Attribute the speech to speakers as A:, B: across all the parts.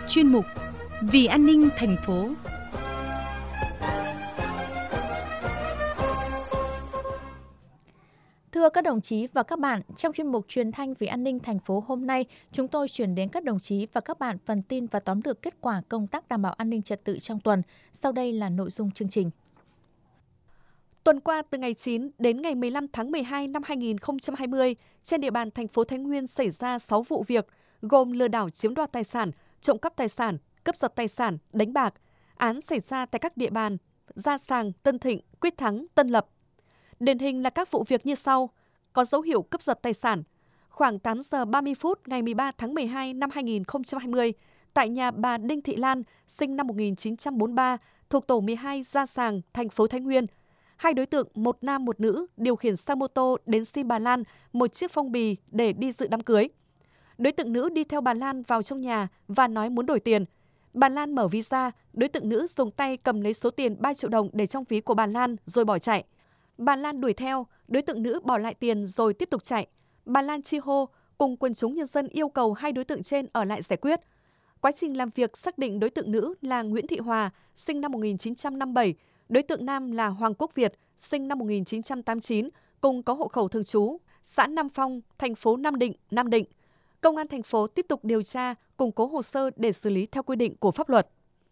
A: chuyên mục Vì an ninh thành phố.
B: Thưa các đồng chí và các bạn, trong chuyên mục Truyền thanh Vì an ninh thành phố hôm nay, chúng tôi chuyển đến các đồng chí và các bạn phần tin và tóm lược kết quả công tác đảm bảo an ninh trật tự trong tuần. Sau đây là nội dung chương trình.
C: Tuần qua, từ ngày 9 đến ngày 15 tháng 12 năm 2020, trên địa bàn thành phố Thái Nguyên xảy ra 6 vụ việc, gồm lừa đảo chiếm đoạt tài sản, trộm cắp tài sản, cướp giật tài sản, đánh bạc. Án xảy ra tại các địa bàn Gia Sàng, Tân Thịnh, Quyết Thắng, Tân Lập. Điển hình là các vụ việc như sau: có dấu hiệu cướp giật tài sản. Khoảng 8 giờ 30 phút ngày 13 tháng 12 năm 2020, tại nhà bà Đinh Thị Lan, sinh năm 1943, thuộc tổ 12 Gia Sàng, thành phố Thái Nguyên, hai đối tượng, một nam một nữ, điều khiển xe mô tô đến xin bà Lan một chiếc phong bì để đi dự đám cưới. Đối tượng nữ đi theo bà Lan vào trong nhà và nói muốn đổi tiền. Bà Lan mở ví ra, đối tượng nữ dùng tay cầm lấy số tiền 3 triệu đồng để trong ví của bà Lan rồi bỏ chạy. Bà Lan đuổi theo, đối tượng nữ bỏ lại tiền rồi tiếp tục chạy. Bà Lan chi hô, cùng quần chúng nhân dân yêu cầu hai đối tượng trên ở lại giải quyết. Quá trình làm việc xác định đối tượng nữ là Nguyễn Thị Hòa, sinh năm 1957, đối tượng nam là Hoàng Quốc Việt, sinh năm 1989, cùng có hộ khẩu thường trú, xã Nam Phong, thành phố Nam Định, Nam Định. Công an thành phố tiếp tục điều tra, củng cố hồ sơ để xử lý theo quy định của pháp luật.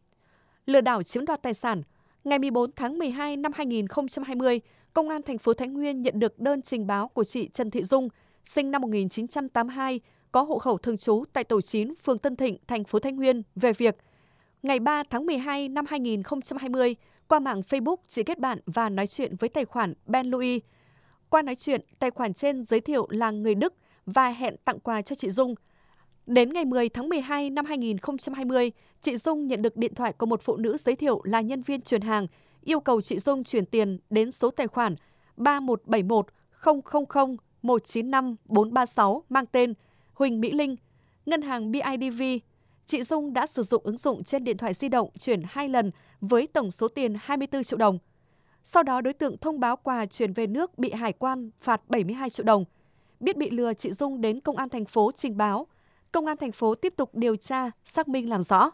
C: Lừa đảo chiếm đoạt tài sản. Ngày 14 tháng 12 năm 2020, Công an thành phố Thái Nguyên nhận được đơn trình báo của chị Trần Thị Dung, sinh năm 1982, có hộ khẩu thường trú tại tổ 9, phường Tân Thịnh, thành phố Thái Nguyên về việc ngày 3 tháng 12 năm 2020, qua mạng Facebook, chị kết bạn và nói chuyện với tài khoản Ben Louis. Qua nói chuyện, tài khoản trên giới thiệu là người Đức và hẹn tặng quà cho chị Dung. Đến ngày 10 tháng 12 năm 2020, chị Dung nhận được điện thoại của một phụ nữ giới thiệu là nhân viên chuyển hàng, yêu cầu chị Dung chuyển tiền đến số tài khoản 3171 000 195 436 mang tên Huỳnh Mỹ Linh, ngân hàng BIDV. Chị Dung đã sử dụng ứng dụng trên điện thoại di động chuyển 2 lần với tổng số tiền 24 triệu đồng. Sau đó đối tượng thông báo quà chuyển về nước bị hải quan phạt 72 triệu đồng. Biết bị lừa, chị Dung đến công an thành phố trình báo. Công an thành phố tiếp tục điều tra, xác minh làm rõ.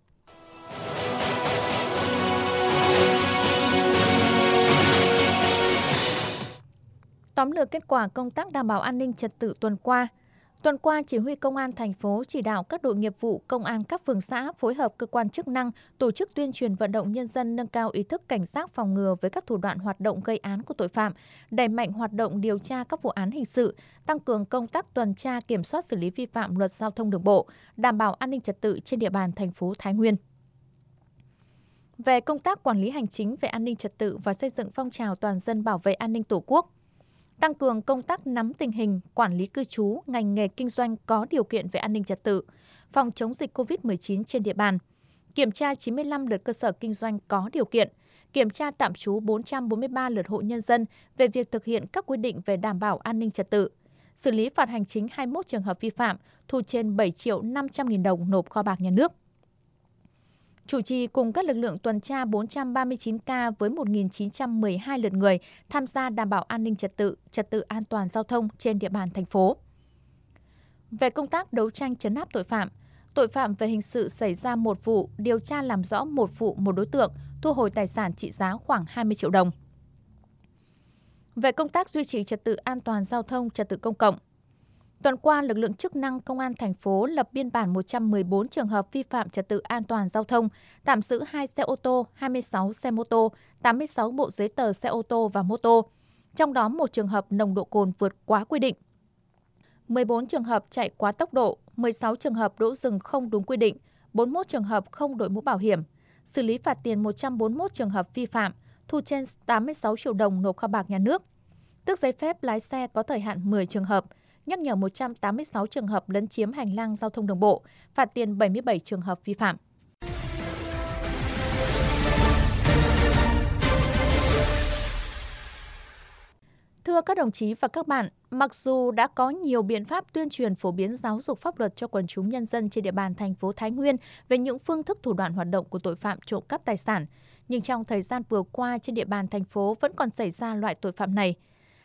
B: Tóm lược kết quả công tác đảm bảo an ninh trật tự tuần qua. Tuần qua, Chỉ huy Công an thành phố chỉ đạo các đội nghiệp vụ công an các phường xã phối hợp cơ quan chức năng tổ chức tuyên truyền vận động nhân dân nâng cao ý thức cảnh giác phòng ngừa với các thủ đoạn hoạt động gây án của tội phạm, đẩy mạnh hoạt động điều tra các vụ án hình sự, tăng cường công tác tuần tra kiểm soát xử lý vi phạm luật giao thông đường bộ, đảm bảo an ninh trật tự trên địa bàn thành phố Thái Nguyên. Về công tác quản lý hành chính về an ninh trật tự và xây dựng phong trào toàn dân bảo vệ an ninh Tổ quốc, tăng cường công tác nắm tình hình, quản lý cư trú, ngành nghề kinh doanh có điều kiện về an ninh trật tự, phòng chống dịch COVID-19 trên địa bàn, kiểm tra 95 lượt cơ sở kinh doanh có điều kiện, kiểm tra tạm trú 443 lượt hộ nhân dân về việc thực hiện các quy định về đảm bảo an ninh trật tự, xử lý phạt hành chính 21 trường hợp vi phạm, thu trên 7 triệu 500 nghìn đồng nộp kho bạc nhà nước. Chủ trì cùng các lực lượng tuần tra 439 ca với 1.912 lượt người tham gia đảm bảo an ninh trật tự an toàn giao thông trên địa bàn thành phố. Về công tác đấu tranh trấn áp tội phạm về hình sự xảy ra một vụ, điều tra làm rõ một vụ một đối tượng, thu hồi tài sản trị giá khoảng 20 triệu đồng. Về công tác duy trì trật tự an toàn giao thông, trật tự công cộng, tuần qua, lực lượng chức năng Công an thành phố lập biên bản 114 trường hợp vi phạm trật tự an toàn giao thông, tạm giữ 2 xe ô tô, 26 xe mô tô, 86 bộ giấy tờ xe ô tô và mô tô. Trong đó, 1 trường hợp nồng độ cồn vượt quá quy định, 14 trường hợp chạy quá tốc độ, 16 trường hợp đỗ dừng không đúng quy định, 41 trường hợp không đội mũ bảo hiểm, xử lý phạt tiền 141 trường hợp vi phạm, thu trên 86 triệu đồng nộp kho bạc nhà nước, tước giấy phép lái xe có thời hạn 10 trường hợp, nhắc nhở 186 trường hợp lấn chiếm hành lang giao thông đường bộ, phạt tiền 77 trường hợp vi phạm. Thưa các đồng chí và các bạn, mặc dù đã có nhiều biện pháp tuyên truyền phổ biến giáo dục pháp luật cho quần chúng nhân dân trên địa bàn thành phố Thái Nguyên về những phương thức thủ đoạn hoạt động của tội phạm trộm cắp tài sản, nhưng trong thời gian vừa qua trên địa bàn thành phố vẫn còn xảy ra loại tội phạm này.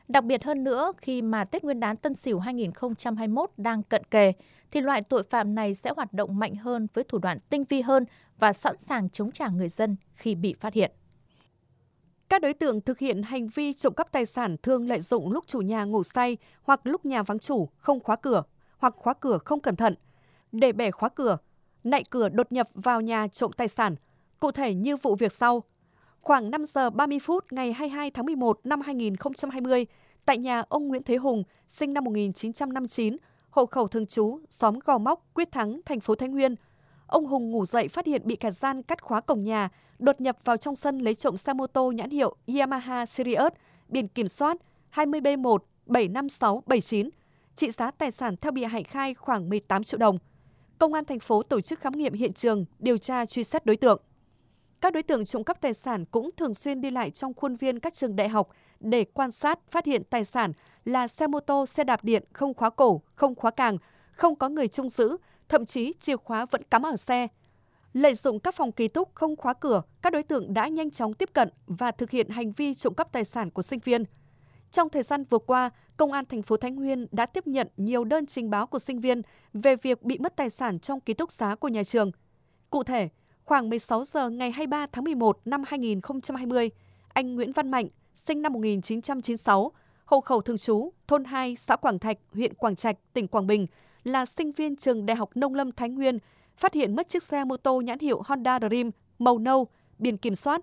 B: Đặc biệt hơn nữa, khi mà Tết Nguyên đán Tân Sửu 2021 đang cận kề, thì loại tội phạm này sẽ hoạt động mạnh hơn với thủ đoạn tinh vi hơn và sẵn sàng chống trả người dân khi bị phát hiện.
C: Các đối tượng thực hiện hành vi trộm cắp tài sản thường lợi dụng lúc chủ nhà ngủ say hoặc lúc nhà vắng chủ không khóa cửa hoặc khóa cửa không cẩn thận để bẻ khóa cửa, nạy cửa đột nhập vào nhà trộm tài sản. Cụ thể như vụ việc sau. Khoảng 5 giờ 30 phút ngày 22 tháng 11 năm 2020, tại nhà ông Nguyễn Thế Hùng, sinh năm 1959, hộ khẩu thường trú, xóm Gò Móc, Quyết Thắng, thành phố Thái Nguyên. Ông Hùng ngủ dậy phát hiện bị kẻ gian cắt khóa cổng nhà, đột nhập vào trong sân lấy trộm xe mô tô nhãn hiệu Yamaha Sirius, biển kiểm soát 20B1 75679. Trị giá tài sản theo bị hại khai khoảng 18 triệu đồng. Công an thành phố tổ chức khám nghiệm hiện trường, điều tra truy xét đối tượng. Các đối tượng trộm cắp tài sản cũng thường xuyên đi lại trong khuôn viên các trường đại học để quan sát, phát hiện tài sản là xe mô tô, xe đạp điện không khóa cổ, không khóa càng, không có người trông giữ, thậm chí chìa khóa vẫn cắm ở xe. Lợi dụng các phòng ký túc không khóa cửa, các đối tượng đã nhanh chóng tiếp cận và thực hiện hành vi trộm cắp tài sản của sinh viên. Trong thời gian vừa qua, Công an thành phố Thái Nguyên đã tiếp nhận nhiều đơn trình báo của sinh viên về việc bị mất tài sản trong ký túc xá của nhà trường. Cụ thể, khoảng 16 giờ ngày 23 tháng 11 năm 2020, anh Nguyễn Văn Mạnh, sinh năm 1996, hộ khẩu thường trú, thôn 2, xã Quảng Thạch, huyện Quảng Trạch, tỉnh Quảng Bình, là sinh viên trường Đại học Nông lâm Thái Nguyên, phát hiện mất chiếc xe mô tô nhãn hiệu Honda Dream màu nâu, biển kiểm soát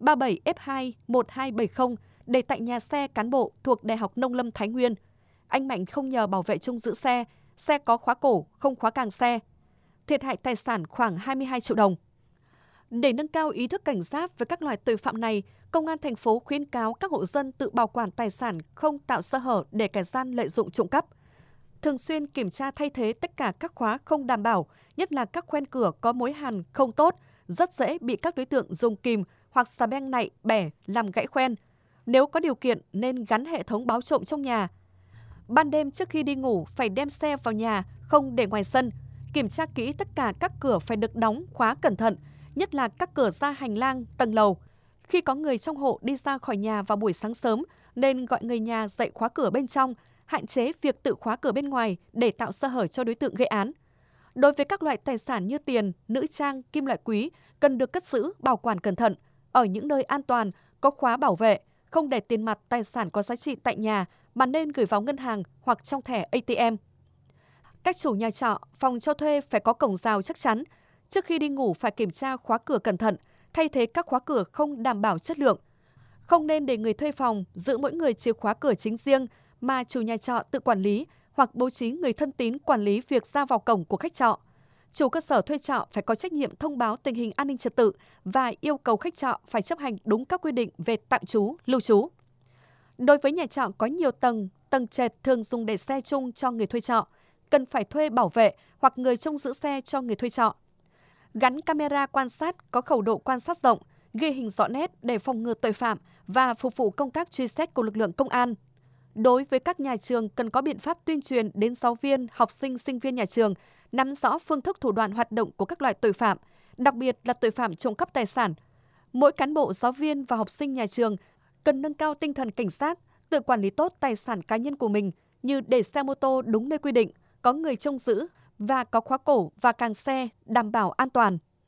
C: 37F21270 để tại nhà xe cán bộ thuộc Đại học Nông lâm Thái Nguyên. Anh Mạnh không nhờ bảo vệ trông giữ xe có khóa cổ, không khóa càng xe. Thiệt hại tài sản khoảng 22 triệu đồng. Để nâng cao ý thức cảnh giác với các loại tội phạm này, Công an thành phố khuyến cáo các hộ dân tự bảo quản tài sản, không tạo sơ hở để kẻ gian lợi dụng trộm cắp. Thường xuyên kiểm tra thay thế tất cả các khóa không đảm bảo, nhất là các khoen cửa có mối hàn không tốt, rất dễ bị các đối tượng dùng kìm hoặc xà beng nạy bẻ làm gãy khoen. Nếu có điều kiện nên gắn hệ thống báo trộm trong nhà. Ban đêm trước khi đi ngủ phải đem xe vào nhà, không để ngoài sân. Kiểm tra kỹ tất cả các cửa phải được đóng, khóa cẩn thận, nhất là các cửa ra hành lang, tầng lầu. Khi có người trong hộ đi ra khỏi nhà vào buổi sáng sớm, nên gọi người nhà dậy khóa cửa bên trong, hạn chế việc tự khóa cửa bên ngoài để tạo sơ hở cho đối tượng gây án. Đối với các loại tài sản như tiền, nữ trang, kim loại quý, cần được cất giữ, bảo quản cẩn thận, ở những nơi an toàn, có khóa bảo vệ, không để tiền mặt, tài sản có giá trị tại nhà mà nên gửi vào ngân hàng hoặc trong thẻ ATM. Các chủ nhà trọ, phòng cho thuê phải có cổng rào chắc chắn. Trước khi đi ngủ phải kiểm tra khóa cửa cẩn thận, thay thế các khóa cửa không đảm bảo chất lượng. Không nên để người thuê phòng giữ mỗi người chìa khóa cửa chính riêng mà chủ nhà trọ tự quản lý hoặc bố trí người thân tín quản lý việc ra vào cổng của khách trọ. Chủ cơ sở thuê trọ phải có trách nhiệm thông báo tình hình an ninh trật tự và yêu cầu khách trọ phải chấp hành đúng các quy định về tạm trú, lưu trú. Đối với nhà trọ có nhiều tầng trệt thường dùng để xe chung cho người thuê trọ, cần phải thuê bảo vệ hoặc người trông giữ xe cho người thuê trọ. Gắn camera quan sát có khẩu độ quan sát rộng, ghi hình rõ nét để phòng ngừa tội phạm và phục vụ công tác truy xét của lực lượng công an. Đối với các nhà trường cần có biện pháp tuyên truyền đến giáo viên, học sinh, sinh viên nhà trường, nắm rõ phương thức thủ đoạn hoạt động của các loại tội phạm, đặc biệt là tội phạm trộm cắp tài sản. Mỗi cán bộ, giáo viên và học sinh nhà trường cần nâng cao tinh thần cảnh giác, tự quản lý tốt tài sản cá nhân của mình như để xe mô tô đúng nơi quy định, có người trông giữ và có khóa cổ và càng xe đảm bảo an toàn.